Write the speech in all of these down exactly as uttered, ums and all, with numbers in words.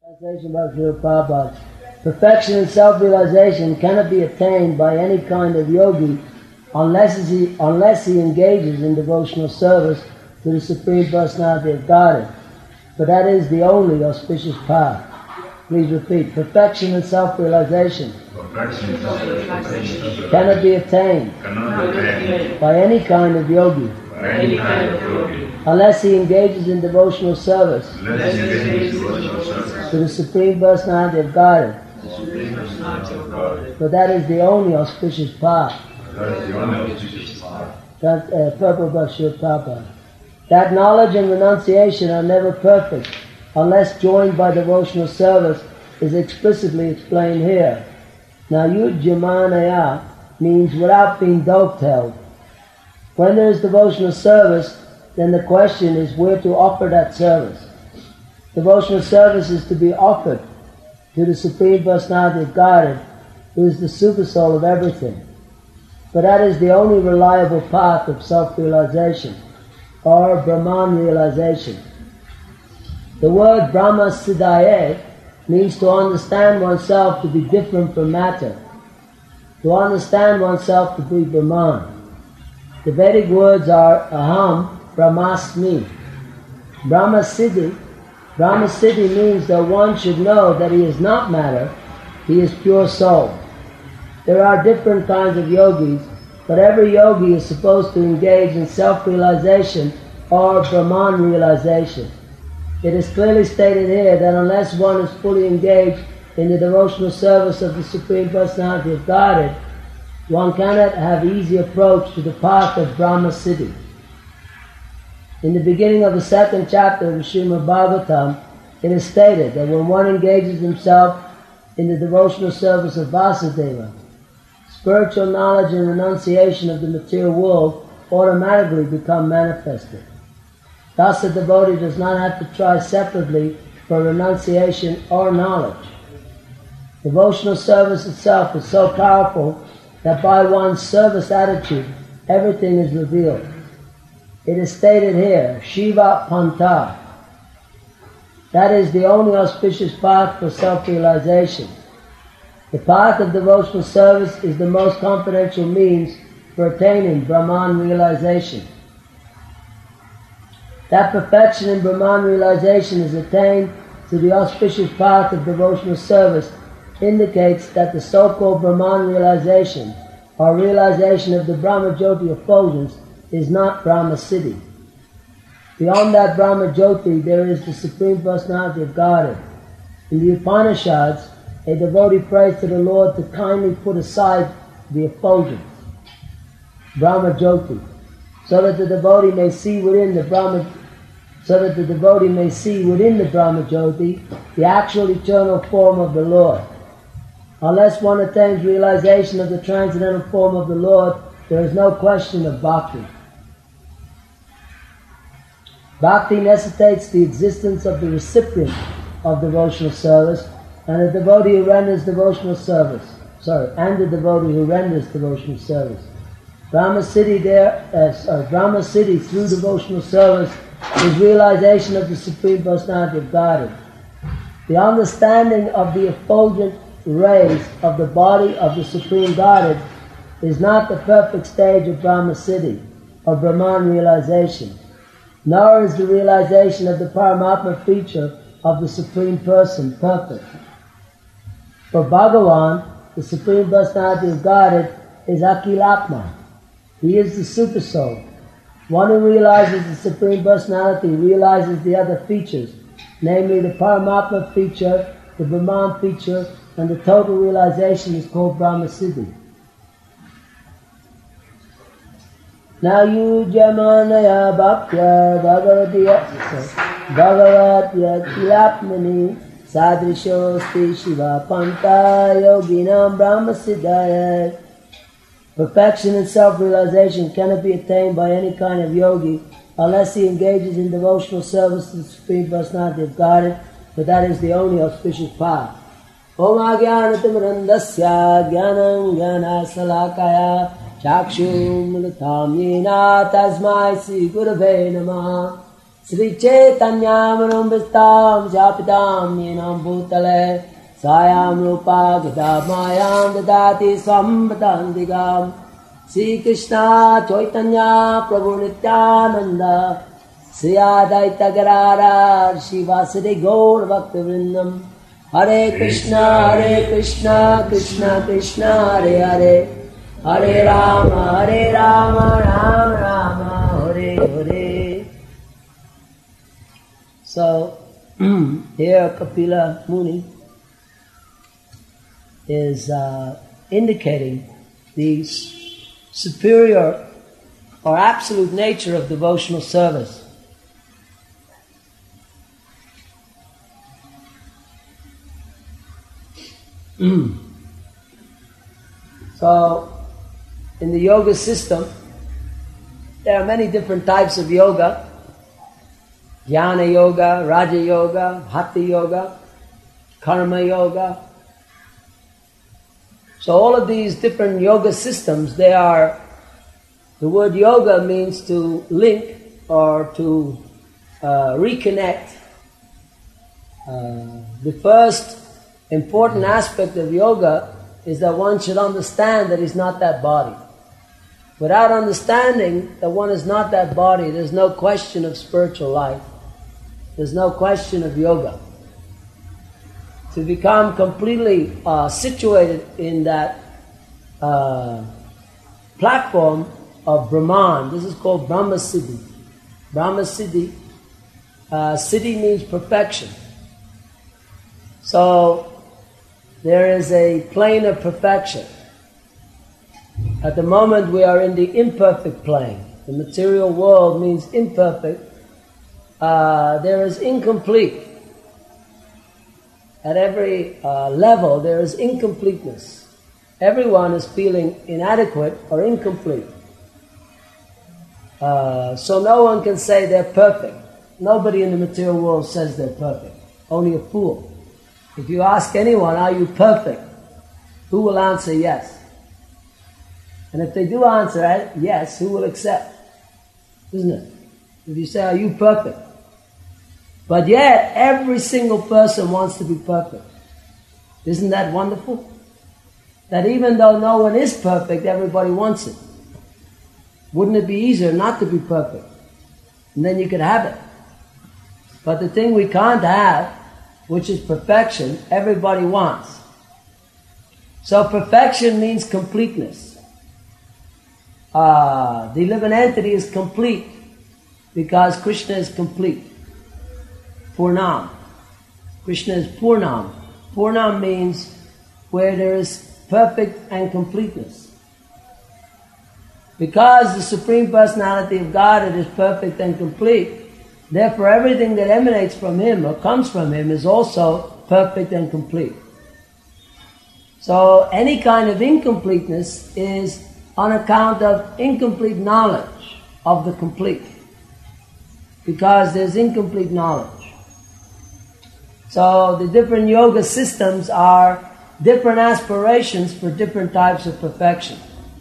Perfection and self-realization cannot be attained by any kind of yogi unless he, unless he engages in devotional service to the Supreme Personality of Godhead. But that is the only auspicious path. Please repeat. Perfection and self-realization cannot be attained by any kind of yogi unless he engages in devotional service to the Supreme Personality of Godhead. But that is the only auspicious path. That uh, Purport by Srila Prabhupada. That knowledge and renunciation are never perfect unless joined by devotional service is explicitly explained here. Now, yujyamanaya means without being dovetailed. When there is devotional service, then the question is where to offer that service. Devotional service is to be offered to the Supreme Personality of Godhead, who is the Supersoul of everything. But that is the only reliable path of self-realization, or Brahman realization. The word Brahma Siddhaye means to understand oneself to be different from matter, to understand oneself to be Brahman. The Vedic words are Aham Brahmasmi. Brahma Siddhi. Brahma Siddhi means that one should know that he is not matter, he is pure soul. There are different kinds of yogis, but every yogi is supposed to engage in self-realization or Brahman realization. It is clearly stated here that unless one is fully engaged in the devotional service of the Supreme Personality of Godhead, one cannot have easy approach to the path of Brahma Siddhi. In the beginning of the second chapter of Srimad Bhagavatam, it is stated that when one engages himself in the devotional service of Vasudeva, spiritual knowledge and renunciation of the material world automatically become manifested. Thus, a devotee does not have to try separately for renunciation or knowledge. Devotional service itself is so powerful that by one's service attitude, everything is revealed. It is stated here, Shiva Panta. That is the only auspicious path for self-realization. The path of devotional service is the most confidential means for attaining Brahman realization. That perfection in Brahman realization is attained through the auspicious path of devotional service indicates that the so-called Brahman realization or realization of the Brahma Jyoti effulgence is not Brahma Siddhi. Beyond that Brahma Jyoti there is the Supreme Personality of Godhead. In the Upanishads, a devotee prays to the Lord to kindly put aside the effulgence, Brahma Jyoti, so that the devotee may see within the Brahma, so that the devotee may see within the Brahma Jyoti the actual eternal form of the Lord. Unless one attains realization of the transcendental form of the Lord, there is no question of bhakti. Bhakti necessitates the existence of the recipient of devotional service and the devotee who renders devotional service. Sorry, and the devotee who renders devotional service. Brahma Siddhi there, uh, sorry, Brahma Siddhi through devotional service is realization of the Supreme Personality of Godhead. The understanding of the effulgent rays of the body of the Supreme Godhead is not the perfect stage of Brahma Siddhi, or Brahman realization, nor is the realization of the Paramatma feature of the Supreme Person perfect. For Bhagavan, the Supreme Personality of Godhead is Akilatma. He is the Super Soul. One who realizes the Supreme Personality realizes the other features, namely the Paramatma feature, the Brahman feature, and the total realization is called Brahma Siddhi. Now yujyamanaya bhaktya bhagavati bhagavatya kilapmani sadrishosti shiva panta yoginam Brahma Siddhaya. Perfection and self-realization cannot be attained by any kind of yogi unless he engages in devotional service to the Supreme Personality of Godhead, but that is the only auspicious path. Om Ajnanatimrandasya Jnanam Jnanasalakaya Chakshum Militam Yena Tasmai Sri Gurave Namah. Sri Chaitanya Manamvistam Japitam Yenam Bhutale Sayam Rupa Gadamayam Dadati Sambatandigam Sri Krishna Chaitanya Prabhu Nityananda Sri Adaita Gadadhar Shivasadi Gaur Bhaktivrindam Hare Krishna Hare Krishna Krishna Krishna Hare Hare Hare Rama Hare Rama Rama Rama Hare Hare. So here Kapila Muni is uh, indicating the superior or absolute nature of devotional service. So, in the yoga system, there are many different types of yoga. Jnana yoga, Raja yoga, Hatha yoga, Karma yoga. So all of these different yoga systems, they are, the word yoga means to link or to uh, reconnect. Uh, the first important aspect of yoga is that one should understand that he's not that body. Without understanding that one is not that body, there's no question of spiritual life. There's no question of yoga. To become completely uh, situated in that uh, platform of Brahman, this is called Brahma Siddhi. Brahma Siddhi, uh, Siddhi means perfection. So, there is a plane of perfection. At the moment we are in the imperfect plane. The material world means imperfect. Uh, there is incomplete. At every uh, level there is incompleteness. Everyone is feeling inadequate or incomplete. Uh, so no one can say they're perfect. Nobody in the material world says they're perfect. Only a fool. If you ask anyone, are you perfect? Who will answer yes? And if they do answer yes, who will accept? Isn't it? If you say, are you perfect? But yet, every single person wants to be perfect. Isn't that wonderful? That even though no one is perfect, everybody wants it. Wouldn't it be easier not to be perfect? And then you could have it. But the thing we can't have, which is perfection, everybody wants. So perfection means completeness. Uh, the living entity is complete because Krishna is complete. Purnam. Krishna is Purnam. Purnam means where there is perfect and completeness. Because the Supreme Personality of God is perfect and complete, therefore everything that emanates from Him or comes from Him is also perfect and complete. So any kind of incompleteness is on account of incomplete knowledge of the complete. Because there's incomplete knowledge. So the different yoga systems are different aspirations for different types of perfection.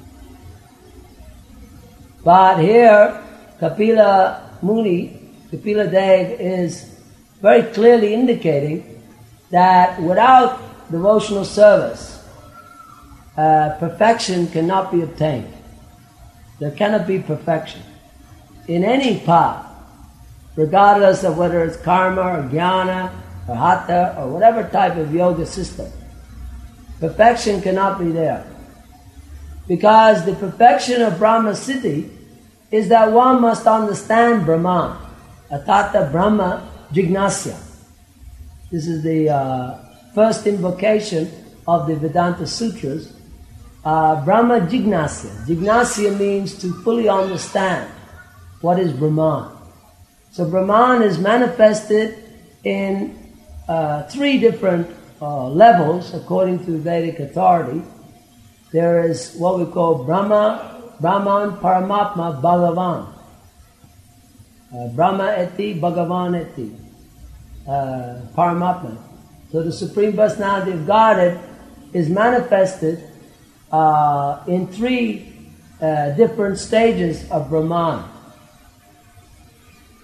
But here, Kapila Muni, Kapila Dev is very clearly indicating that without devotional service, uh, perfection cannot be obtained. There cannot be perfection in any path, regardless of whether it's karma or jnana or hatha or whatever type of yoga system. Perfection cannot be there. Because the perfection of Brahma Siddhi is that one must understand Brahman. Atata Brahma Jignasya. This is the uh, first invocation of the Vedanta Sutras. Uh, Brahma Jignasya. Jignasya means to fully understand what is Brahman. So Brahman is manifested in uh, three different uh, levels according to Vedic authority. There is what we call Brahma, Brahman, Paramatma, Bhagavan. Uh, Brahma eti, Bhagavan eti, uh, Paramatma. So the Supreme Personality of Godhead is manifested uh, in three uh, different stages of Brahman.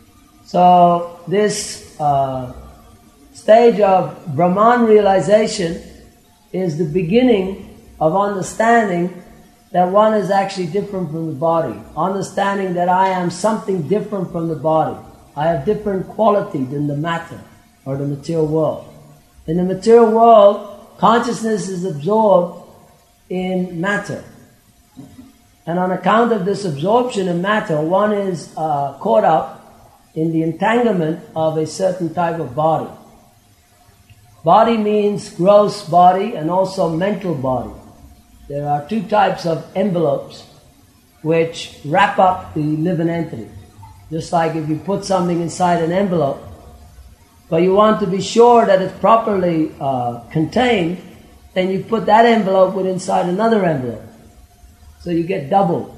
So this uh, stage of Brahman realization is the beginning of understanding that one is actually different from the body. Understanding that I am something different from the body. I have different quality than the matter or the material world. In the material world, consciousness is absorbed in matter. And on account of this absorption in matter, one is uh, caught up in the entanglement of a certain type of body. Body means gross body and also mental body. There are two types of envelopes which wrap up the living entity. Just like if you put something inside an envelope, but you want to be sure that it's properly uh, contained, then you put that envelope with inside another envelope. So you get double.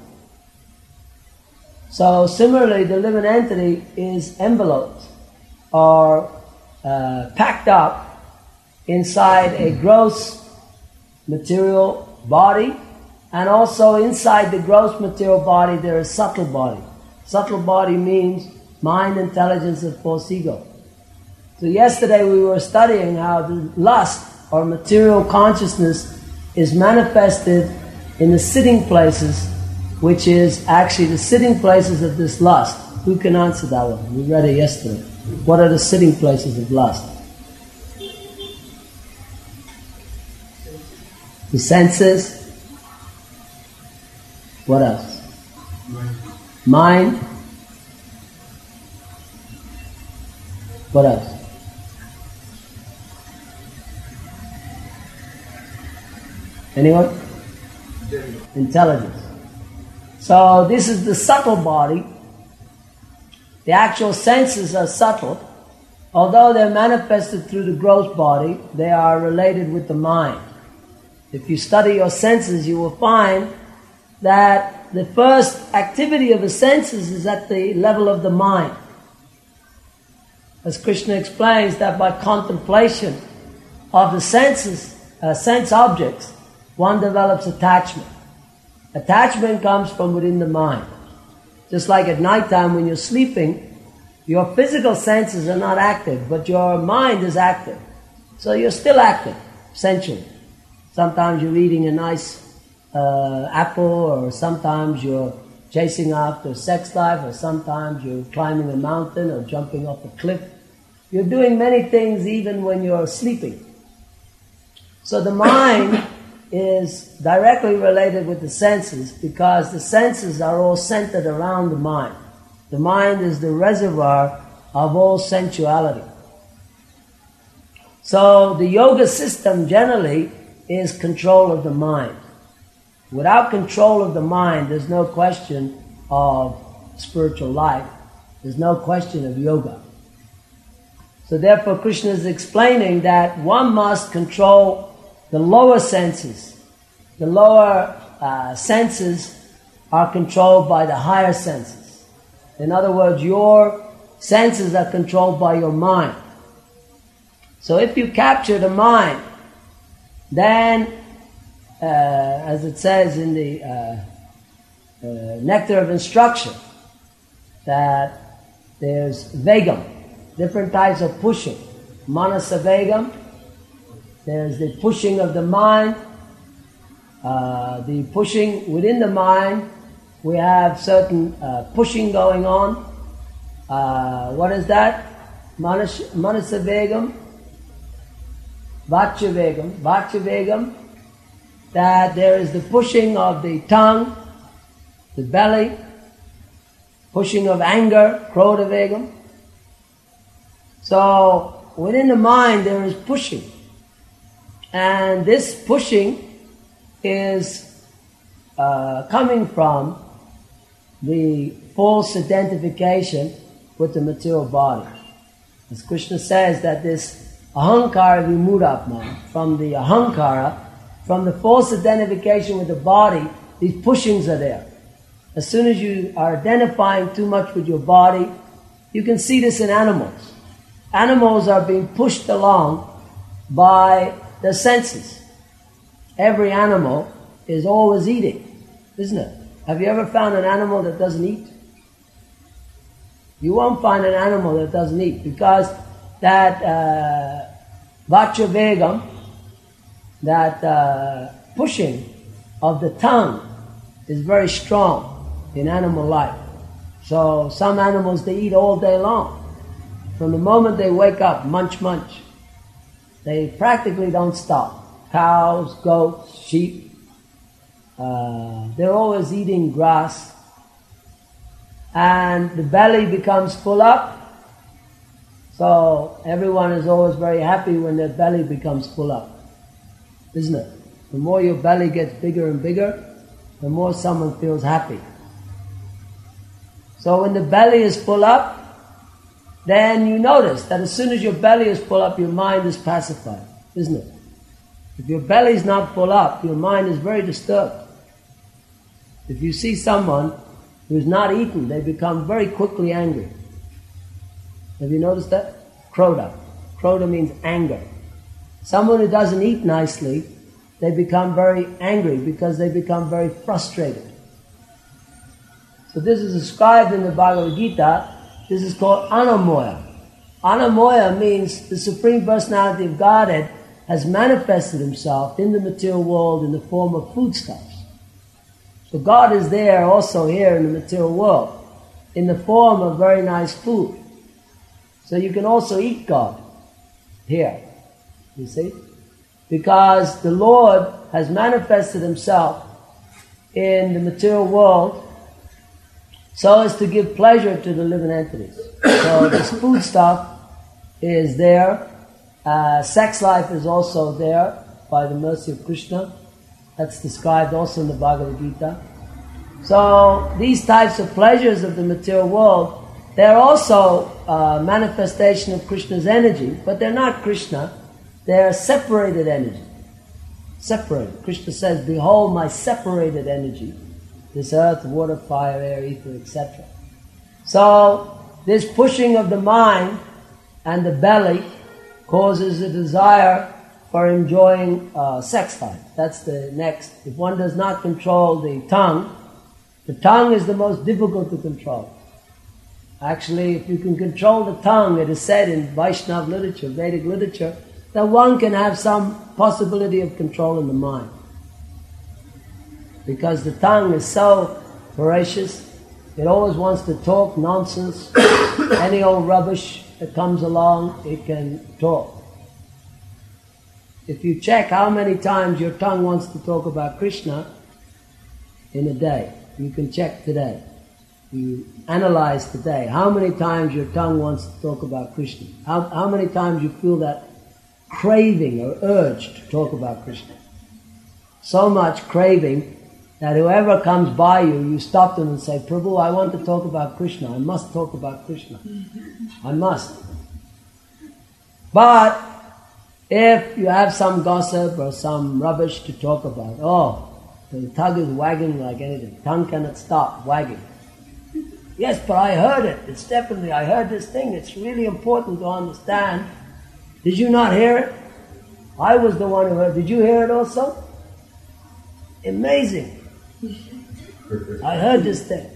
So similarly, the living entity is enveloped or uh, packed up inside a gross material body, and also inside the gross material body there is subtle body. Subtle body means mind, intelligence, and false ego. So yesterday we were studying how the lust or material consciousness is manifested in the sitting places, which is actually the sitting places of this lust. Who can answer that one? We read it yesterday. What are the sitting places of lust? The senses. What else? Mind. Mind. What else? Anyone? Intelligence. So this is the subtle body. The actual senses are subtle. Although they're manifested through the gross body, they are related with the mind. If you study your senses, you will find that the first activity of the senses is at the level of the mind. As Krishna explains, that by contemplation of the senses, uh, sense objects, one develops attachment. Attachment comes from within the mind. Just like at nighttime when you're sleeping, your physical senses are not active, but your mind is active. So you're still active, essentially. Sometimes you're eating a nice uh, apple, or sometimes you're chasing after sex life, or sometimes you're climbing a mountain or jumping off a cliff. You're doing many things even when you're sleeping. So the mind is directly related with the senses because the senses are all centered around the mind. The mind is the reservoir of all sensuality. So the yoga system generally is control of the mind. Without control of the mind, there's no question of spiritual life. There's no question of yoga. So therefore Krishna is explaining that one must control the lower senses. The lower uh, senses are controlled by the higher senses. In other words, your senses are controlled by your mind. So if you capture the mind, then, uh, as it says in the uh, uh, Nectar of Instruction, that there's vegam, different types of pushing. Manasa vegam, there's the pushing of the mind, uh, the pushing within the mind. We have certain uh, pushing going on. Uh, what is that? Manas, manasa vegam, Vachya vegam. Vachya vegam, that there is the pushing of the tongue, the belly, pushing of anger, krodha vegam. So within the mind there is pushing. And this pushing is uh, coming from the false identification with the material body. As Krishna says that this ahankara vimudapma, from the ahankara, from the false identification with the body, these pushings are there. As soon as you are identifying too much with your body, you can see this in animals. Animals are being pushed along by the senses. Every animal is always eating, isn't it? Have you ever found an animal that doesn't eat? You won't find an animal that doesn't eat, because that uh, vacha vegam, that uh, pushing of the tongue is very strong in animal life. So some animals, they eat all day long. From the moment they wake up, munch, munch. They practically don't stop. Cows, goats, sheep, uh, they're always eating grass. And the belly becomes full up. So everyone is always very happy when their belly becomes full up. Isn't it? The more your belly gets bigger and bigger, the more someone feels happy. So when the belly is full up, then you notice that as soon as your belly is full up, your mind is pacified, isn't it? If your belly is not full up, your mind is very disturbed. If you see someone who's not eaten, they become very quickly angry. Have you noticed that? Krodha. Krodha means anger. Someone who doesn't eat nicely, they become very angry because they become very frustrated. So this is described in the Bhagavad Gita. This is called anamoya. Anamoya means the Supreme Personality of Godhead has manifested himself in the material world in the form of foodstuffs. So God is there also here in the material world in the form of very nice food. So you can also eat God here, you see? Because the Lord has manifested himself in the material world so as to give pleasure to the living entities. So this food stuff is there. Uh, sex life is also there by the mercy of Krishna. That's described also in the Bhagavad Gita. So these types of pleasures of the material world, they're also a manifestation of Krishna's energy, but they're not Krishna. They're separated energy. Separated. Krishna says, behold my separated energy. This earth, water, fire, air, ether, et cetera. So this pushing of the mind and the belly causes a desire for enjoying uh, sex life. That's the next. If one does not control the tongue, the tongue is the most difficult to control. Actually, if you can control the tongue, it is said in Vaishnava literature, Vedic literature, that one can have some possibility of control in the mind. Because the tongue is so voracious, it always wants to talk nonsense. Any old rubbish that comes along, it can talk. If you check how many times your tongue wants to talk about Krishna in a day, you can check today. You analyze today, how many times your tongue wants to talk about Krishna. How, how many times you feel that craving or urge to talk about Krishna. So much craving that whoever comes by you, you stop them and say, Prabhu, I want to talk about Krishna. I must talk about Krishna. I must. But if you have some gossip or some rubbish to talk about, oh, the tongue is wagging like anything. Tongue cannot stop wagging. Yes, but I heard it. It's definitely, I heard this thing. It's really important to understand. Did you not hear it? I was the one who heard. Did you hear it also? Amazing. I heard this thing.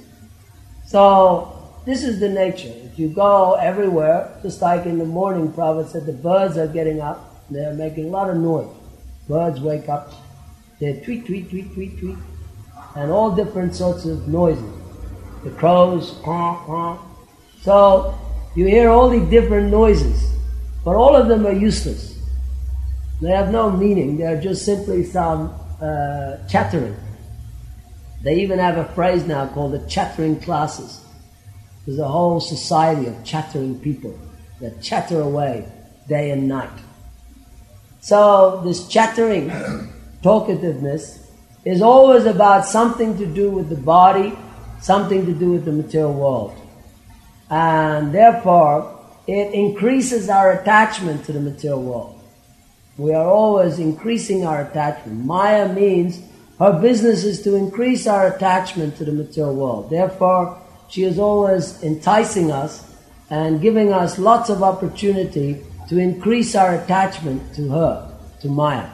So, this is the nature. If you go everywhere, just like in the morning, Prabhupada said the birds are getting up, they're making a lot of noise. Birds wake up, they tweet, tweet, tweet, tweet, tweet, and all different sorts of noises. The crows, quack, quack. So, you hear all these different noises, but all of them are useless. They have no meaning, they're just simply some uh, chattering. They even have a phrase now called the chattering classes. There's a whole society of chattering people that chatter away day and night. So this chattering, talkativeness, is always about something to do with the body, something to do with the material world. And therefore, it increases our attachment to the material world. We are always increasing our attachment. Maya means her business is to increase our attachment to the material world. Therefore, she is always enticing us and giving us lots of opportunity to increase our attachment to her, to Maya.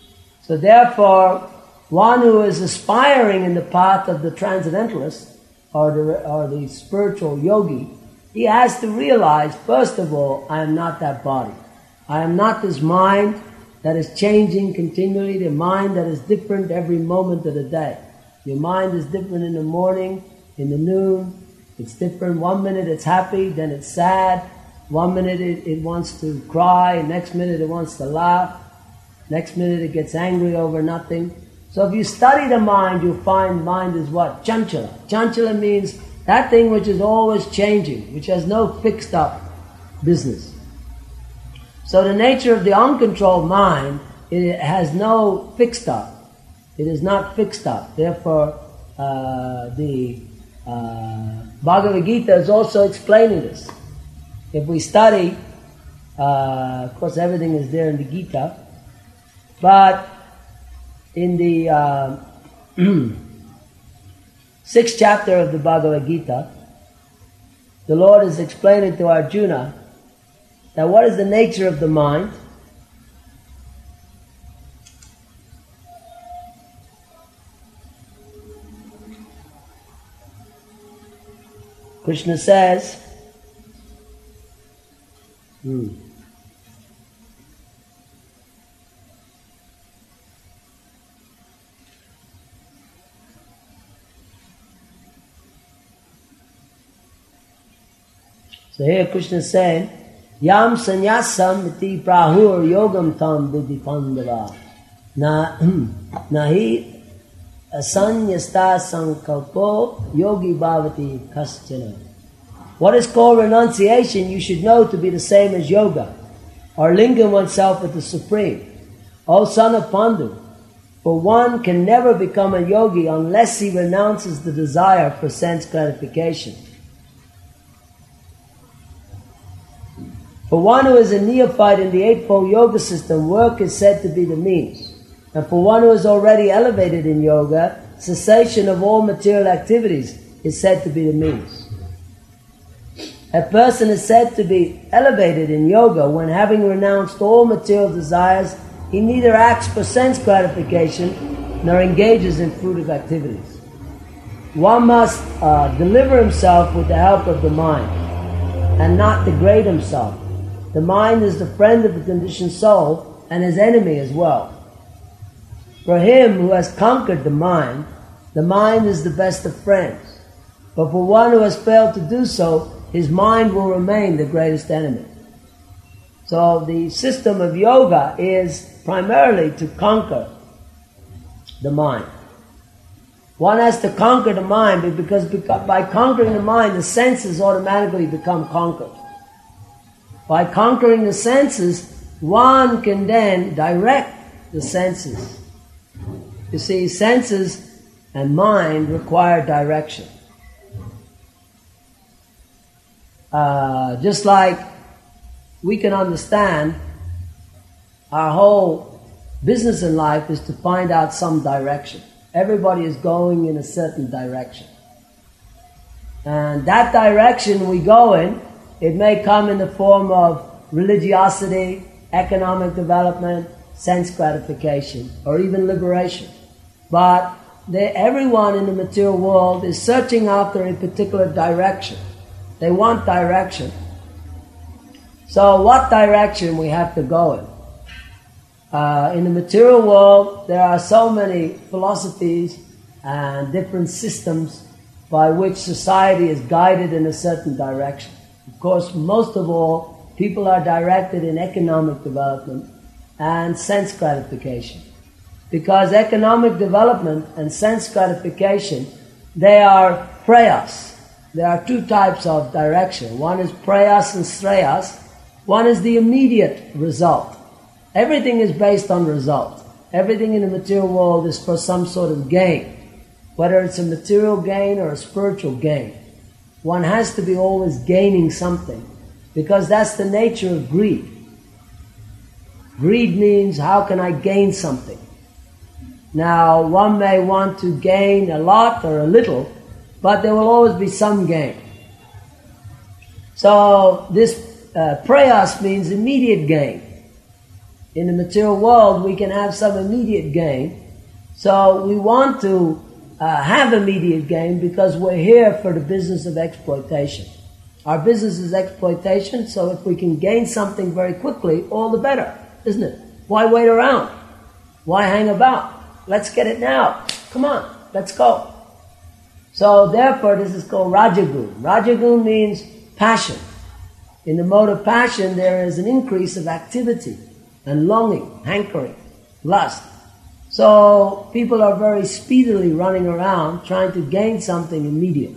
So therefore, one who is aspiring in the path of the transcendentalist or the, or the spiritual yogi, he has to realize, first of all, I am not that body. I am not this mind that is changing continually, the mind that is different every moment of the day. Your mind is different in the morning, in the noon. It's different. One minute it's happy, then it's sad. One minute it, it wants to cry, next minute it wants to laugh. Next minute it gets angry over nothing. So if you study the mind, you'll find mind is what? Chanchala. Chanchala means that thing which is always changing, which has no fixed up business. So the nature of the uncontrolled mind, it has no fixed up. It is not fixed up. Therefore, uh, the uh, Bhagavad Gita is also explaining this. If we study, uh, of course everything is there in the Gita, but in the uh, sixth chapter of the Bhagavad Gita, the Lord is explaining to Arjuna that what is the nature of the mind. Krishna says, hmm, so here Krishna is saying, Yam sanyasam iti prahur yogam tam vidhi pandava na nahi asanyasta sankalpo yogi bhavati kaschana. What is called renunciation, you should know to be the same as yoga, or linking oneself with the Supreme. O son of Pandu, for one can never become a yogi unless he renounces the desire for sense gratification. For one who is a neophyte in the Eightfold Yoga system, work is said to be the means. And for one who is already elevated in yoga, cessation of all material activities is said to be the means. A person is said to be elevated in yoga when, having renounced all material desires, he neither acts for sense gratification nor engages in fruitive activities. One must uh, deliver himself with the help of the mind and not degrade himself. The mind is the friend of the conditioned soul and his enemy as well. For him who has conquered the mind, the mind is the best of friends. But for one who has failed to do so, his mind will remain the greatest enemy. So the system of yoga is primarily to conquer the mind. One has to conquer the mind because by conquering the mind, the senses automatically become conquered. By conquering the senses, one can then direct the senses. You see, senses and mind require direction. Uh, just like we can understand our whole business in life is to find out some direction. Everybody is going in a certain direction. And that direction we go in, it may come in the form of religiosity, economic development, sense gratification, or even liberation. But they, everyone in the material world is searching after a particular direction. They want direction. So what direction we have to go in? Uh, in the material world, there are so many philosophies and different systems by which society is guided in a certain direction. Of course, most of all, people are directed in economic development and sense gratification. Because economic development and sense gratification, they are prayas. There are two types of direction. One is prayas and shreyas. One is the immediate result. Everything is based on result. Everything in the material world is for some sort of gain. Whether it's a material gain or a spiritual gain. One has to be always gaining something. Because that's the nature of greed. Greed means, how can I gain something? Now, one may want to gain a lot or a little, but there will always be some gain. So this uh, prayas means immediate gain. In the material world, we can have some immediate gain. So we want to uh, have immediate gain because we're here for the business of exploitation. Our business is exploitation, so if we can gain something very quickly, all the better, isn't it? Why wait around? Why hang about? Let's get it now. Come on, let's go. So therefore, this is called Rajagun. Rajagun means passion. In the mode of passion, there is an increase of activity and longing, hankering, lust. So people are very speedily running around trying to gain something immediate.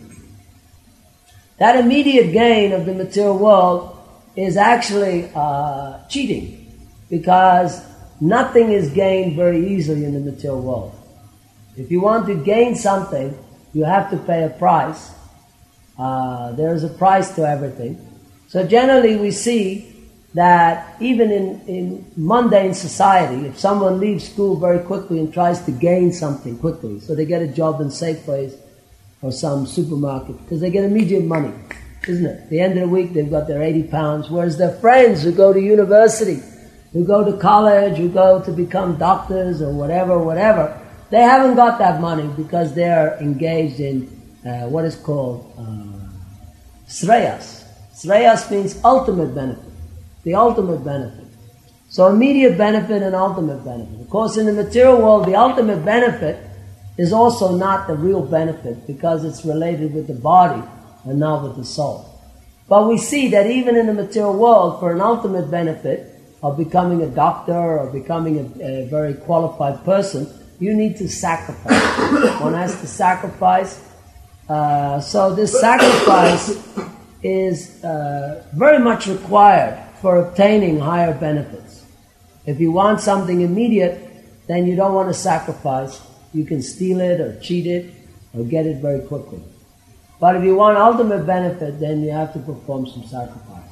That immediate gain of the material world is actually uh, cheating, because nothing is gained very easily in the material world. If you want to gain something, you have to pay a price. Uh, there is a price to everything. So generally we see that even in, in mundane society, if someone leaves school very quickly and tries to gain something quickly, so they get a job in Safeways or some supermarket, because they get immediate money, isn't it? At the end of the week they've got their eighty pounds, whereas their friends who go to university, who go to college, who go to become doctors or whatever, whatever, they haven't got that money because they're engaged in uh, what is called uh, Sreyas. Sreyas means ultimate benefit. The ultimate benefit. So immediate benefit and ultimate benefit. Of course, in the material world, the ultimate benefit is also not the real benefit because it's related with the body and not with the soul. But we see that even in the material world, for an ultimate benefit of becoming a doctor or becoming a, a very qualified person, you need to sacrifice. One has to sacrifice. Uh, so this sacrifice is uh, very much required for obtaining higher benefits. If you want something immediate, then you don't want to sacrifice. You can steal it or cheat it or get it very quickly. But if you want ultimate benefit, then you have to perform some sacrifice.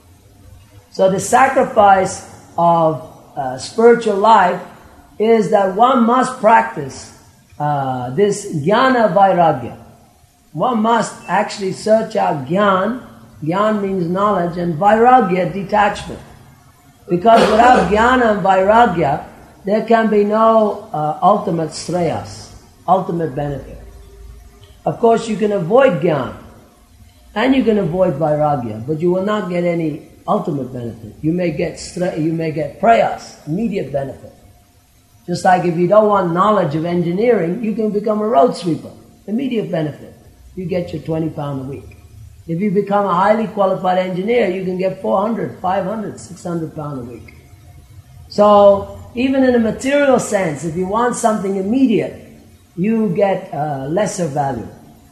So the sacrifice of uh, spiritual life is that one must practice uh, this jnana vairagya. One must actually search out jnana. Jnana means knowledge, and vairagya, detachment. Because without jnana and vairagya, there can be no uh, ultimate sreyas, ultimate benefit. Of course, you can avoid jnana, and you can avoid vairagya, but you will not get any ultimate benefit. You may get stre- you may get prayas, immediate benefit. Just like if you don't want knowledge of engineering, you can become a road sweeper, immediate benefit. You get your twenty pound a week. If you become a highly qualified engineer, you can get four hundred, five hundred, six hundred pound a week. So, even in a material sense, if you want something immediate, you get uh, lesser value.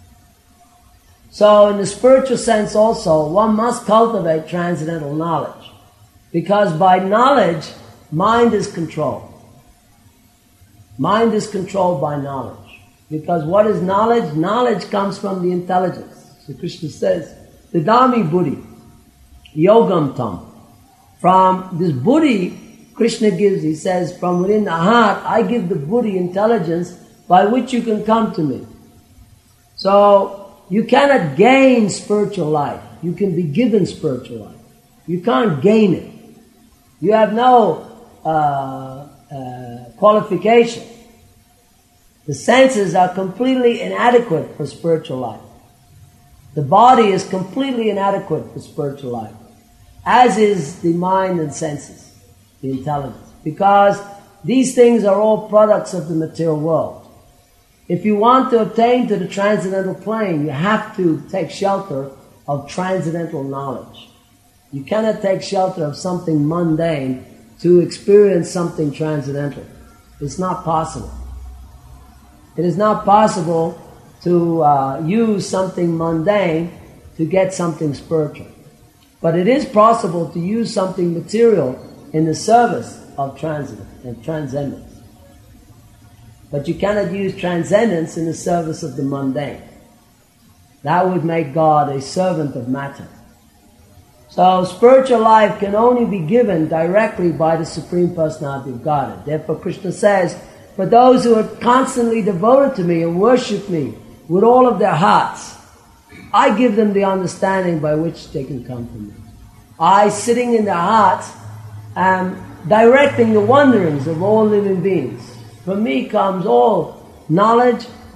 So, in the spiritual sense also, one must cultivate transcendental knowledge. Because by knowledge, mind is controlled. Mind is controlled by knowledge. Because what is knowledge? Knowledge comes from the intelligence. So Krishna says, Vidami Buddhi, Yogam Tam. From this Buddhi, Krishna gives, he says, from within the heart, I give the Buddhi intelligence by which you can come to me. So, you cannot gain spiritual life. You can be given spiritual life. You can't gain it. You have no uh, uh, qualification. The senses are completely inadequate for spiritual life. The body is completely inadequate for spiritual life, as is the mind and senses, the intelligence. Because these things are all products of the material world. If you want to attain to the transcendental plane, you have to take shelter of transcendental knowledge. You cannot take shelter of something mundane to experience something transcendental. It's not possible. It is not possible to uh, use something mundane to get something spiritual. But it is possible to use something material in the service of transcendence and transcendence. But you cannot use transcendence in the service of the mundane. That would make God a servant of matter. So spiritual life can only be given directly by the Supreme Personality of Godhead. Therefore Krishna says, for those who are constantly devoted to me and worship me with all of their hearts, I give them the understanding by which they can come to me. I, sitting in their hearts, am directing the wanderings of all living beings. From me comes all knowledge,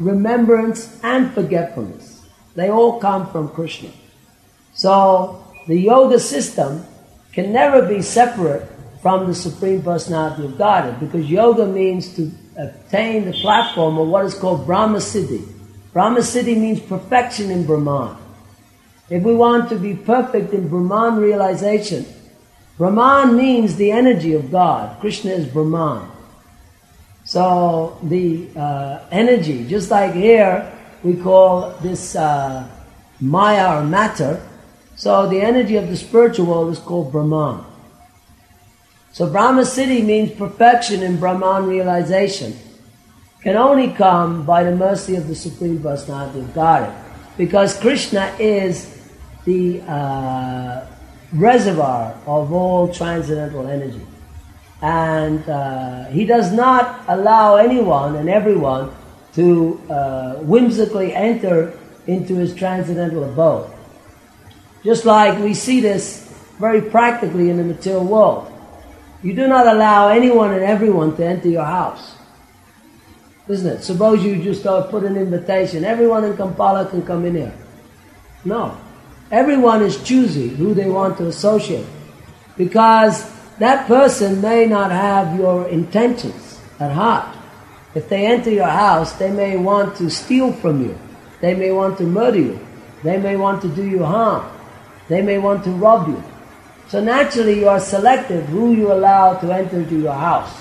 remembrance, and forgetfulness. They all come from Krishna. So the yoga system can never be separate from the Supreme Personality of Godhead, because yoga means to attain the platform of what is called Brahma Siddhi. Brahma Siddhi means perfection in Brahman. If we want to be perfect in Brahman realization, Brahman means the energy of God. Krishna is Brahman. So the uh, energy, just like here we call this uh, Maya or matter, so the energy of the spiritual world is called Brahman. So Brahma Siddhi means perfection in Brahman realization. Can only come by the mercy of the Supreme Personality of Godhead, because Krishna is the uh, reservoir of all transcendental energy. And uh, he does not allow anyone and everyone to uh, whimsically enter into his transcendental abode. Just like we see this very practically in the material world. You do not allow anyone and everyone to enter your house. Isn't it? Suppose you just uh, put an invitation, everyone in Kampala can come in here. No. Everyone is choosy who they want to associate, because that person may not have your intentions at heart. If they enter your house, they may want to steal from you. They may want to murder you. They may want to do you harm. They may want to rob you. So naturally you are selective who you allow to enter into your house.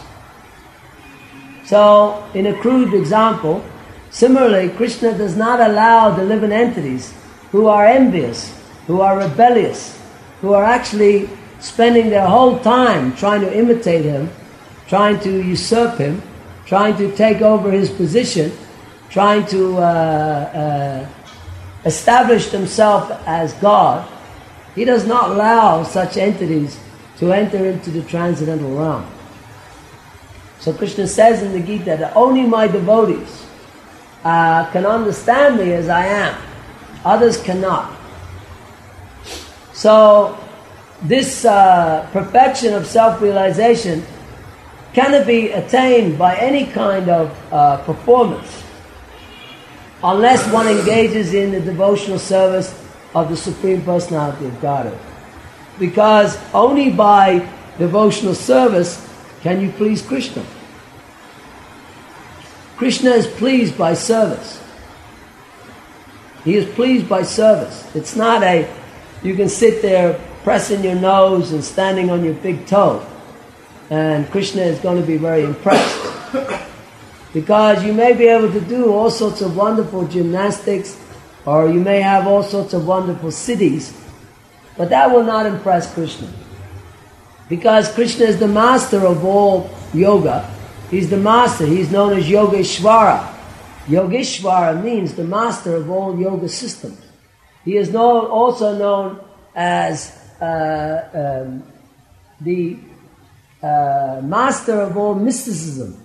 So, in a crude example, similarly, Krishna does not allow the living entities who are envious, who are rebellious, who are actually spending their whole time trying to imitate him, trying to usurp him, trying to take over his position, trying to uh, uh, establish themselves as God. He does not allow such entities to enter into the transcendental realm. So Krishna says in the Gita that only my devotees uh, can understand me as I am. Others cannot. So this uh, perfection of self-realization cannot be attained by any kind of uh, performance unless one engages in the devotional service of the Supreme Personality of Godhead. Because only by devotional service can you please Krishna. Krishna is pleased by service. He is pleased by service. It's not a, you can sit there pressing your nose and standing on your big toe, and Krishna is going to be very impressed. Because you may be able to do all sorts of wonderful gymnastics, or you may have all sorts of wonderful siddhis, but that will not impress Krishna. Because Krishna is the master of all yoga. He's the master. He's known as Yogeshwara. Yogeshwara means the master of all yoga systems. He is known, also known as uh, um, the uh, master of all mysticism.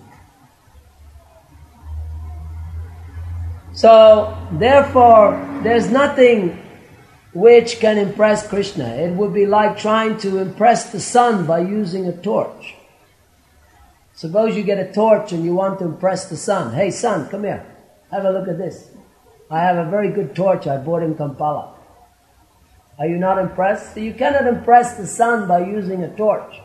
So, therefore, there's nothing which can impress Krishna. It would be like trying to impress the sun by using a torch. Suppose you get a torch and you want to impress the sun. Hey sun, come here. Have a look at this. I have a very good torch I bought in Kampala. Are you not impressed? So you cannot impress the sun by using a torch.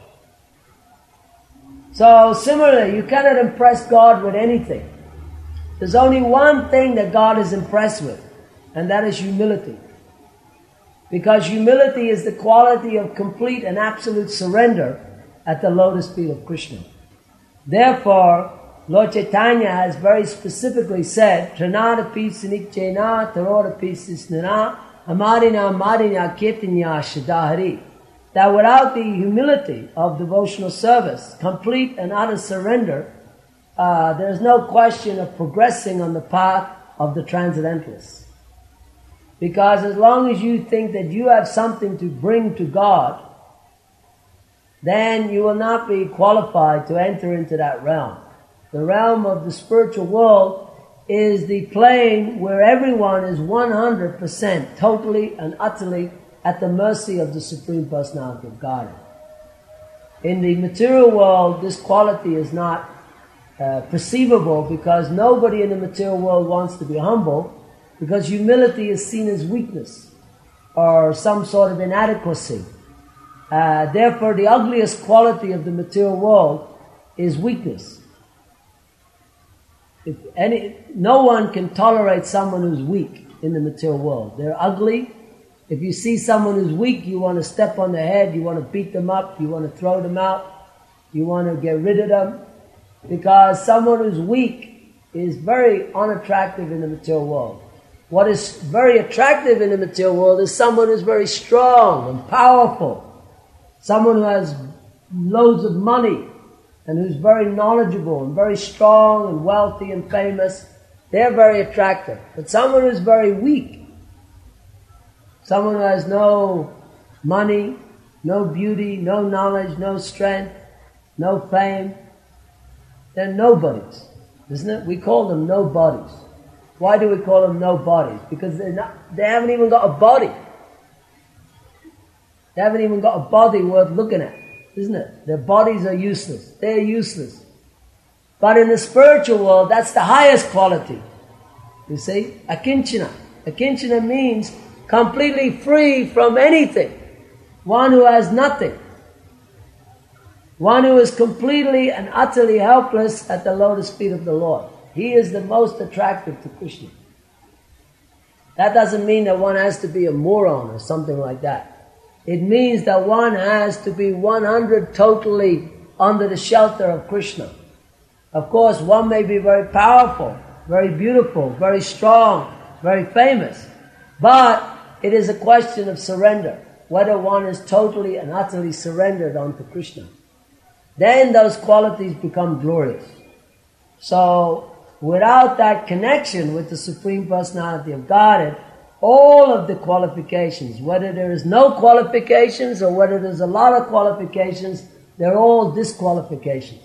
So similarly, you cannot impress God with anything. There's only one thing that God is impressed with, and that is humility. Because humility is the quality of complete and absolute surrender at the lotus feet of Krishna. Therefore, Lord Chaitanya has very specifically said, Tranadapi Sinikchena Tarodapi Sisnana Amarina Marina Kirtanya Shadahari, that without the humility of devotional service, complete and utter surrender, uh, there is no question of progressing on the path of the transcendentalists. Because as long as you think that you have something to bring to God, then you will not be qualified to enter into that realm. The realm of the spiritual world is the plane where everyone is one hundred percent totally and utterly at the mercy of the Supreme Personality of Godhead. In the material world, this quality is not uh, perceivable, because nobody in the material world wants to be humble, because humility is seen as weakness or some sort of inadequacy. Uh, therefore, the ugliest quality of the material world is weakness. If any, no one can tolerate someone who's weak in the material world. They're ugly. If you see someone who's weak, you want to step on their head, you want to beat them up, you want to throw them out, you want to get rid of them, because someone who's weak is very unattractive in the material world. What is very attractive in the material world is someone who's very strong and powerful, someone who has loads of money and who's very knowledgeable and very strong and wealthy and famous. They're very attractive. But someone who's very weak, someone who has no money, no beauty, no knowledge, no strength, no fame, they're nobodies, isn't it? We call them nobodies. Why do we call them nobodies? Because they're not, they haven't even got a body. They haven't even got a body worth looking at, isn't it? Their bodies are useless. They're useless. But in the spiritual world, that's the highest quality. You see? Akinchana. Akinchana means completely free from anything. One who has nothing. One who is completely and utterly helpless at the lotus feet of the Lord. He is the most attractive to Krishna. That doesn't mean that one has to be a moron or something like that. It means that one has to be one hundred totally under the shelter of Krishna. Of course, one may be very powerful, very beautiful, very strong, very famous. But it is a question of surrender, whether one is totally and utterly surrendered unto Krishna. Then those qualities become glorious. So, without that connection with the Supreme Personality of Godhead, all of the qualifications, whether there is no qualifications or whether there's a lot of qualifications, they're all disqualifications.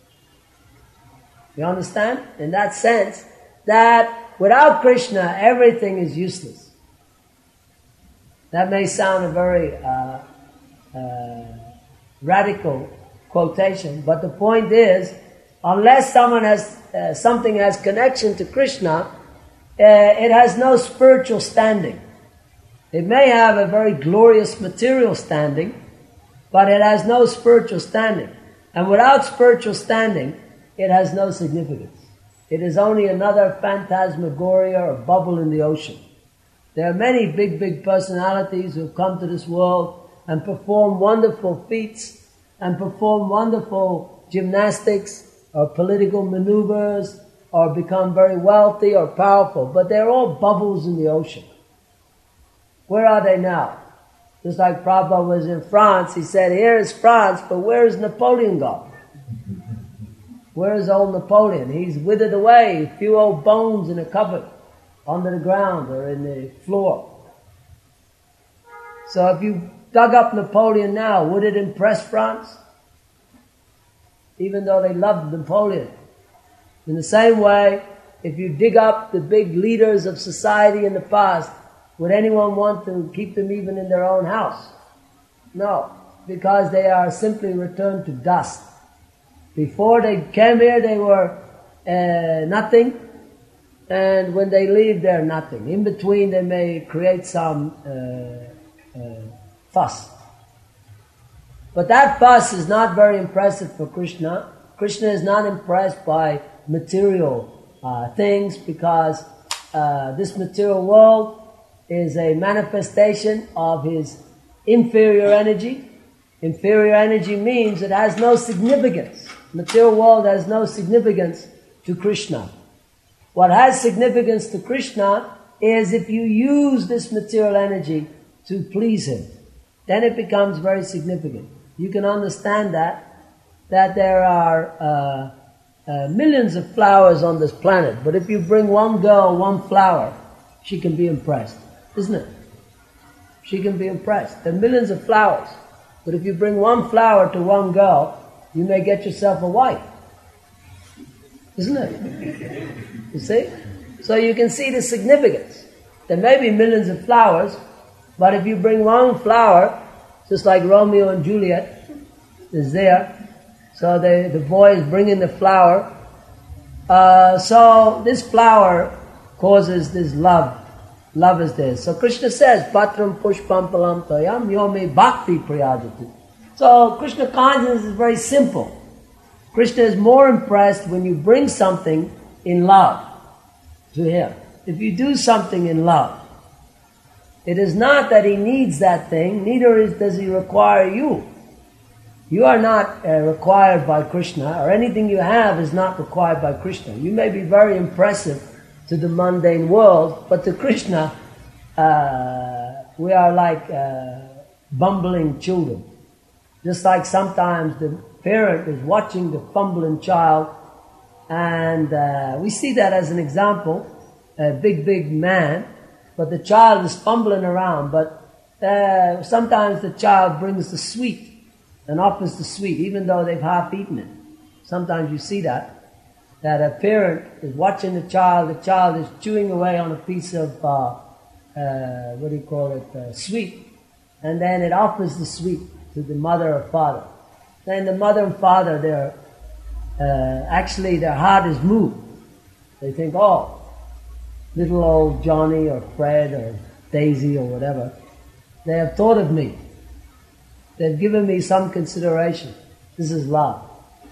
You understand? In that sense, that without Krishna, everything is useless. That may sound a very uh, uh, radical quotation, but the point is, unless someone has uh, something has connection to Krishna, uh, it has no spiritual standing. It may have a very glorious material standing, but it has no spiritual standing. And without spiritual standing, it has no significance. It is only another phantasmagoria or bubble in the ocean. There are many big, big personalities who have come to this world and perform wonderful feats and perform wonderful gymnastics or political maneuvers or become very wealthy or powerful, but they're all bubbles in the ocean. Where are they now? Just like Prabhupada was in France, he said, here is France, but where is Napoleon gone? Where is old Napoleon? He's withered away, a few old bones in a cupboard, under the ground or in the floor. So if you dug up Napoleon now, would it impress France? Even though they loved Napoleon. In the same way, if you dig up the big leaders of society in the past, would anyone want to keep them even in their own house? No, because they are simply returned to dust. Before they came here, they were uh, nothing, and when they leave, they're nothing. In between, they may create some uh, uh, fuss. But that fuss is not very impressive for Krishna. Krishna is not impressed by material uh, things, because uh, this material world is a manifestation of his inferior energy. Inferior energy means it has no significance. Material world has no significance to Krishna. What has significance to Krishna is if you use this material energy to please him, then it becomes very significant. You can understand that, that there are uh, uh, millions of flowers on this planet, but if you bring one girl one flower, she can be impressed, isn't it? She can be impressed. There are millions of flowers, but if you bring one flower to one girl, you may get yourself a wife, isn't it? You see? So you can see the significance. There may be millions of flowers, but if you bring one flower, just like Romeo and Juliet is there, so they, the boy is bringing the flower, Uh, so this flower causes this love. Love is there. So Krishna says, Patram pushpam palam toyam yome bhakti priyajati. So Krishna consciousness is very simple. Krishna is more impressed when you bring something in love to him. If you do something in love, it is not that he needs that thing, neither is, does he require you. You are not uh, required by Krishna, or anything you have is not required by Krishna. You may be very impressive to the mundane world, but to Krishna, uh, we are like uh, bumbling children. Just like sometimes the parent is watching the fumbling child, and uh, we see that as an example, a big, big man, but the child is fumbling around, but uh, sometimes the child brings the sweet and offers the sweet, even though they've half eaten it. Sometimes you see that, that a parent is watching the child, the child is chewing away on a piece of, uh, uh, what do you call it, uh, sweet, and then it offers the sweet to the mother or father. Then the mother and father, they're, uh, actually their heart is moved. They think, oh, little old Johnny or Fred or Daisy or whatever, they have thought of me. They've given me some consideration. This is love.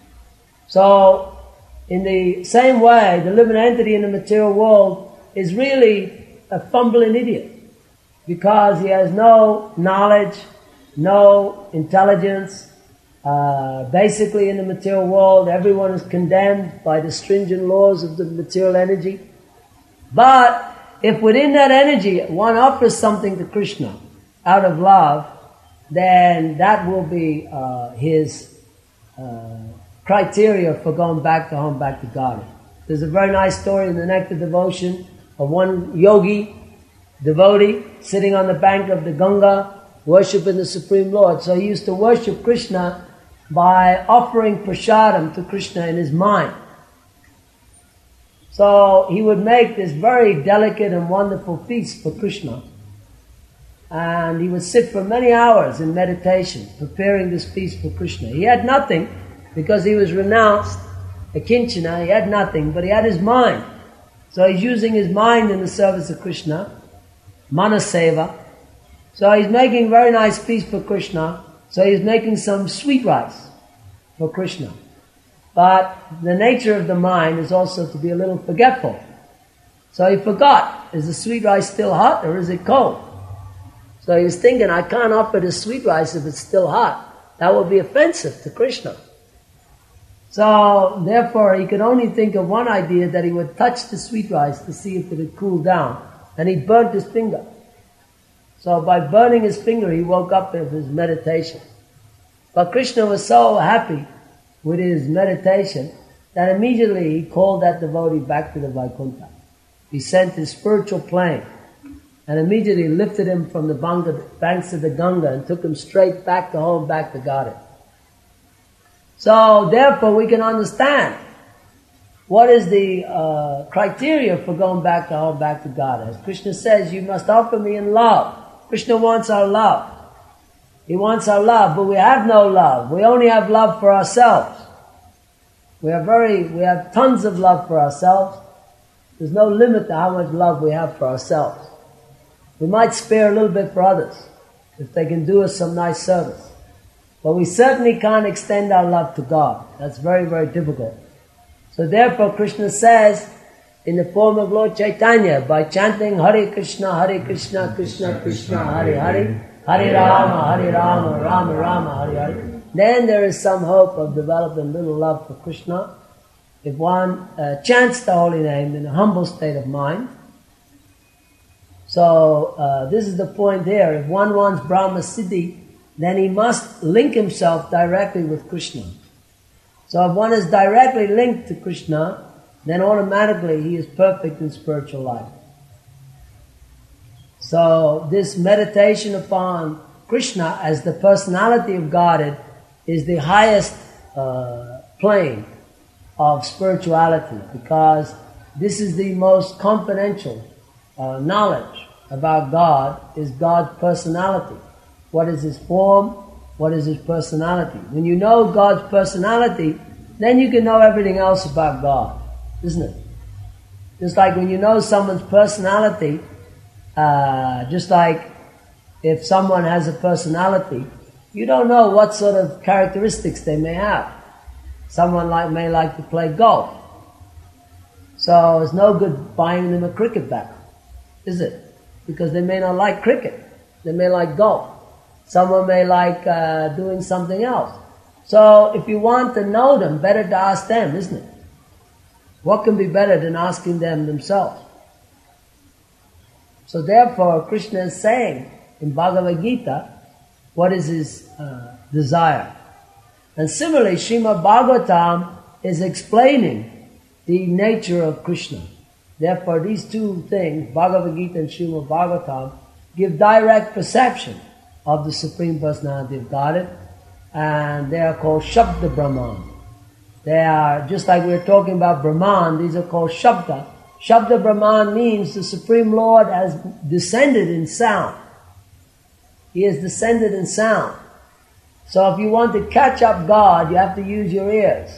So, in the same way, the living entity in the material world is really a fumbling idiot, because he has no knowledge, no intelligence. Uh, basically in the material world, everyone is condemned by the stringent laws of the material energy. But if within that energy one offers something to Krishna out of love, then that will be uh, his uh, criteria for going back to home, back to God. There's a very nice story in the Nectar Devotion of one yogi, devotee, sitting on the bank of the Ganga, worshiping the Supreme Lord. So he used to worship Krishna by offering prasadam to Krishna in his mind. So he would make this very delicate and wonderful feast for Krishna. And he would sit for many hours in meditation, preparing this feast for Krishna. He had nothing, because he was renounced, a kinchana, he had nothing, but he had his mind. So he's using his mind in the service of Krishna, manaseva. So he's making very nice feast for Krishna. So he's making some sweet rice for Krishna. But the nature of the mind is also to be a little forgetful. So he forgot, is the sweet rice still hot or is it cold? So he was thinking, I can't offer the sweet rice if it's still hot. That would be offensive to Krishna. So therefore he could only think of one idea, that he would touch the sweet rice to see if it had cooled down. And he burnt his finger. So by burning his finger, he woke up in his meditation. But Krishna was so happy with his meditation that immediately he called that devotee back to the Vaikuntha. He sent his spiritual plane and immediately lifted him from the banks of the Ganga and took him straight back to home, back to Godhead. So therefore we can understand what is the uh, criteria for going back to home, back to Godhead. As Krishna says, you must offer me in love. Krishna wants our love. He wants our love, but we have no love. We only have love for ourselves. We are very, we have tons of love for ourselves. There's no limit to how much love we have for ourselves. We might spare a little bit for others, if they can do us some nice service. But we certainly can't extend our love to God. That's very, very difficult. So therefore Krishna says, in the form of Lord Chaitanya, by chanting Hare Krishna, Hare Krishna, Krishna Krishna, Hare Hare, Hare Rama, Hare Rama, Rama Rama, Hare Hare, then there is some hope of developing a little love for Krishna. If one uh, chants the holy name in a humble state of mind. So uh, this is the point here. If one wants Brahma Siddhi, then he must link himself directly with Krishna. So if one is directly linked to Krishna, then automatically he is perfect in spiritual life. So this meditation upon Krishna as the personality of Godhead is the highest uh, plane of spirituality, because this is the most confidential uh, knowledge about God, is God's personality. What is His form? What is His personality? When you know God's personality, then you can know everything else about God. isn't it? Just like when you know someone's personality, uh, just like if someone has a personality, you don't know what sort of characteristics they may have. Someone like may like to play golf. So it's no good buying them a cricket bat, is it? Because they may not like cricket. They may like golf. Someone may like uh, doing something else. So if you want to know them, better to ask them, isn't it? What can be better than asking them themselves? So therefore, Krishna is saying in Bhagavad Gita, what is his uh, desire? And similarly, Srimad Bhagavatam is explaining the nature of Krishna. Therefore, these two things, Bhagavad Gita and Srimad Bhagavatam, give direct perception of the Supreme Personality of Godhead, and they are called Shabda Brahman. They are, just like we were talking about Brahman, these are called Shabda. Shabda Brahman means the Supreme Lord has descended in sound. He has descended in sound. So if you want to catch up God, you have to use your ears.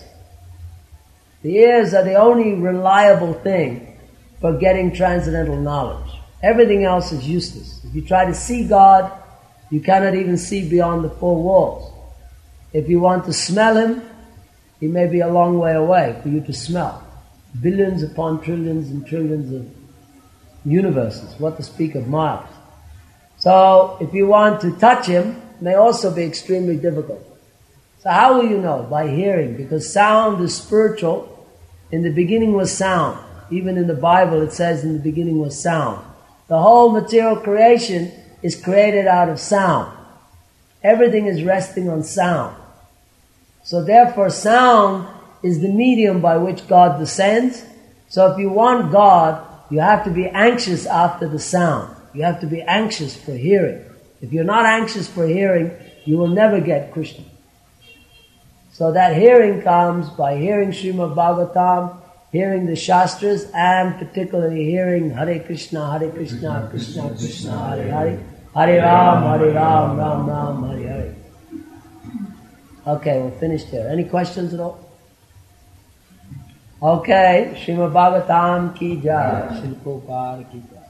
The ears are the only reliable thing for getting transcendental knowledge. Everything else is useless. If you try to see God, you cannot even see beyond the four walls. If you want to smell Him, He may be a long way away for you to smell. Billions upon trillions and trillions of universes, what to speak of miles. So if you want to touch Him, it may also be extremely difficult. So how will you know? By hearing, because sound is spiritual. In the beginning was sound. Even in the Bible it says in the beginning was sound. The whole material creation is created out of sound. Everything is resting on sound. So therefore sound is the medium by which God descends. So if you want God, you have to be anxious after the sound. You have to be anxious for hearing. If you're not anxious for hearing, you will never get Krishna. So that hearing comes by hearing Srimad Bhagavatam, hearing the Shastras, and particularly hearing Hare Krishna, Hare Krishna, Krishna Krishna, Hare Hare, Hare Ram, Hare Ram, Ram Ram, Hare Hare. Okay, we're finished here. Any questions at all? Okay, Srimad Bhagavatam ki jai, Srila Prabhupada ki jai.